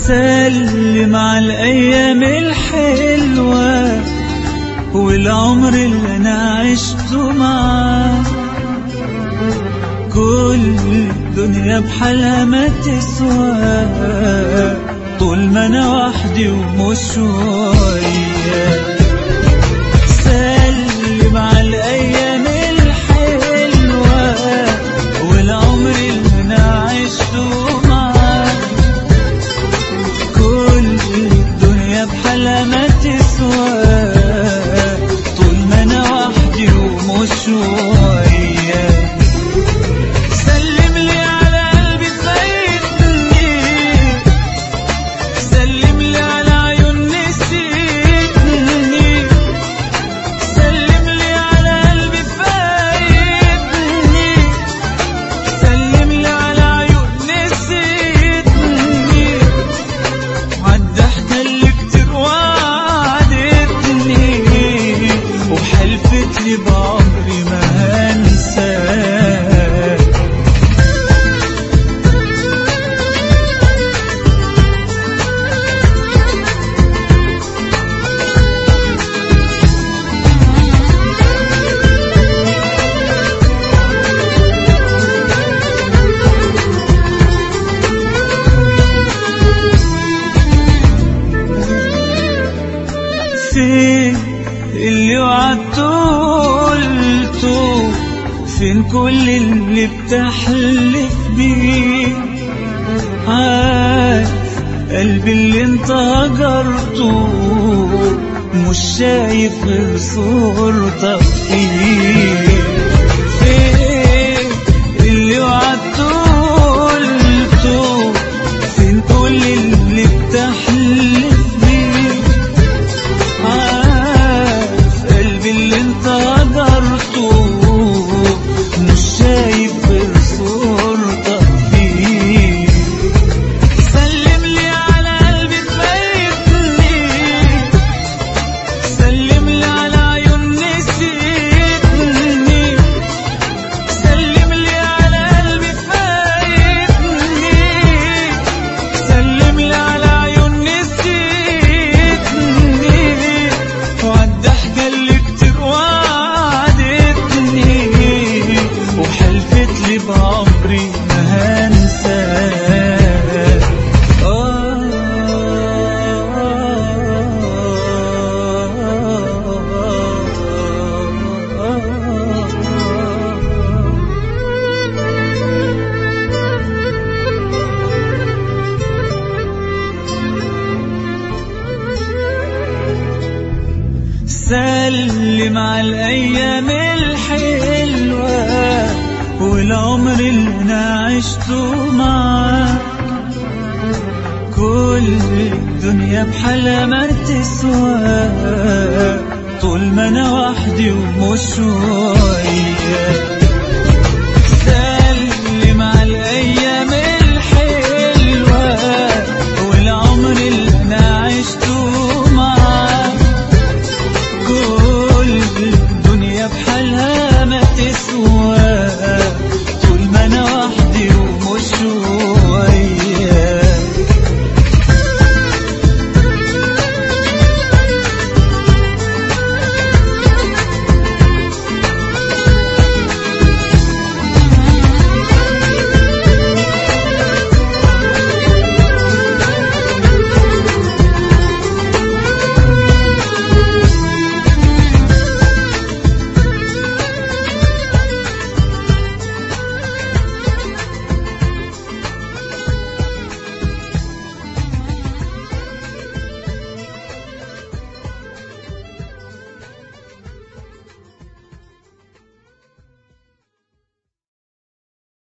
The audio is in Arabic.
سلم على الأيام الحلوة والعمر اللي أنا عشته معاك. كل الدنيا بحالها ما تسوى طول ما أنا وحدي ومش وياك. سلم على الأيام الحلوة والعمر اللي أنا عشته معاك. كل الدنيا بحالها ما تسوى طول ما أنا وحدي ومش وياك. سلم لي على قلبي فايتني، سلم لي على عيون نسيتني، سلم لي على قلبي فايتني، سلم لي على عيون نسيتني. عدى حدا اللي كتير وعدتني وحلفت لي بعمري ما هنساك. فين اللي وعدته قلته؟ فين كل اللي بتحلف بيه؟ عارف قلبي اللي انت هجرته مش شايف غير صورتك فيه. فين اللي وعدته قلته؟ فين كل اللي بتحلف بيه؟ عارف قلبي اللي انت هجرته مش شايف غير صورتك فيه. سلم لي على قلبي فايتني، سلم لي على عيون نسيتني، سلم لي على قلبي فايتني، سلم لي على عيون نسيتني. وعدى حدا اللي كتير وعدتني وحلفت لي بعمري ما هنساك. سلم على الأيام الحلوة والعمر اللي أنا عشته معاك. كل الدنيا بحالها ما تسوى طول ما أنا وحدي ومش وياك.